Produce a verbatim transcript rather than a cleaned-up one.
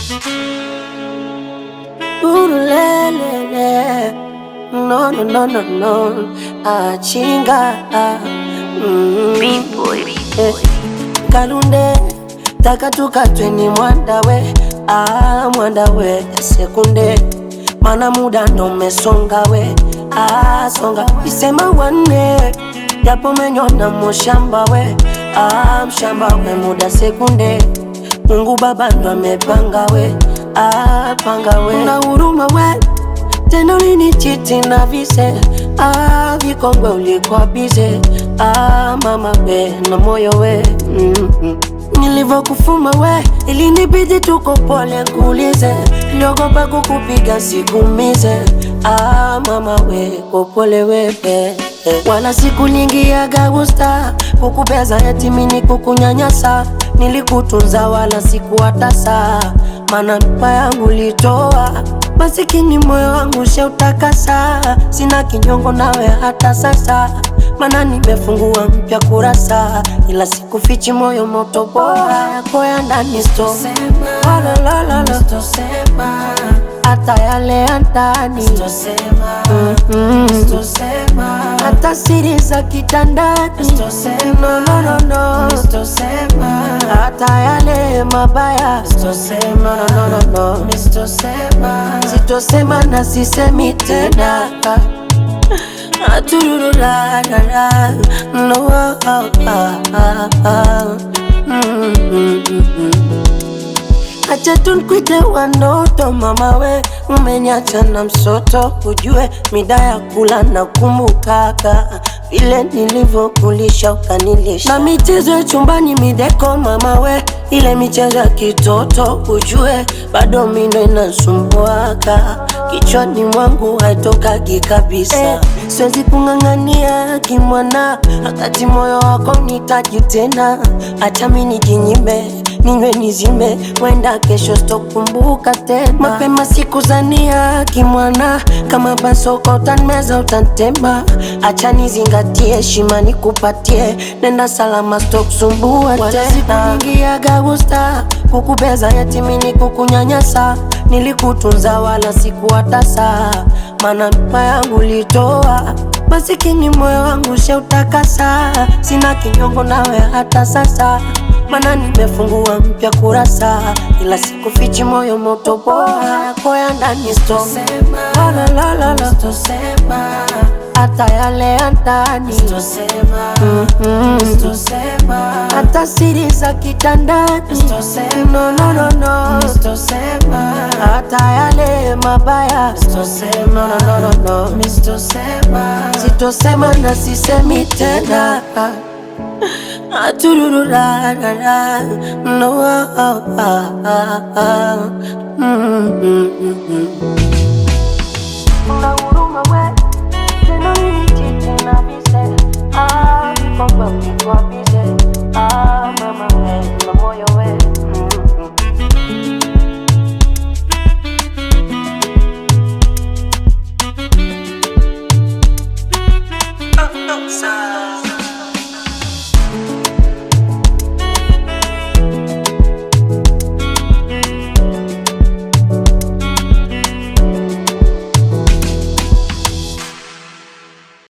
Urulelele, no no no no no, achinga mm. Big boy, Eh, Kalunde taka tukatwe ni mwandawe, ah mwandawe sekunde, mana muda ndo mesonga we, ah songa isema wane, japo menyona mushamba we, ah mshamba we muda sekunde, Mungu Baba ndo amepanga we, ah panga we, na huruma we tena ulinichiti na vise, ah vikongwe ulikuwa bize, ah mama we na moyo we mm -hmm. Nilivokufuma we ilinibidi tuko pole kuulize, niliogopa kukupiga sikumize, ah mama we kopole we eh, eh. Wala sikulingiaga gusta kukubeza eti mini kukunyanyasa, nilikutunza wala sikuwatasa, mana mpa yangu litoa masikini moyo wangu sheutakasa, sina kinyongo nawe hata sasa, mana nimefungua mpya kurasa, ila sikufichi moyo moto bora yako ya ndani sto la la la la, hata yale ya ndani mm -hmm. Hata siri za kitandani no no no no, hata yale mabaya no no no no no, sitosema na sisemi tena. Atururura la no ah ah ah mm -hmm. Acha tunkwite wanoto mama we, umeniacha na msoto, ujue mida ya kula na kumbukaka vile nilivyokulisha ukanilisha, na michezo ya chumbani mideko mama we, ile michezo ya kitoto ujue bado mindo inasumbuaka kichwani mwangu haitokagi kabisa eh, siwezi kung'ang'ania kimwana, wakati moyo wako nitaji tena, acha mimi nijinyime ninywe nizime, wenda kesho sitokumbuka tena. Mapema sikuzania kimwana, kama basoko utanmeza utantema, acha nizingatie heshima nikupatie, nenda salama sitokusumbua tena. Wala sikuingiaga gusta kukubeza eti mini kukunyanyasa, nilikutunza wala sikuwatasa, mana mpa yangu litoa masikini moyo wangu sheutakasa, sina kinyongo nawe hata sasa, mana nimefungua mpya kurasa, ila sikufichi moyo moto bora yako ya ndani sto la la la la la, hata yale ya ndani mm -hmm. Hata siri za kitandani no no no no, hata yale mabaya no no no no no, sitosema na sisemi tena. Atururura la no ah ah ah mm -hmm. Una huruma we tena ulinichiti na vise, ah vikongwe ulikuwa bize.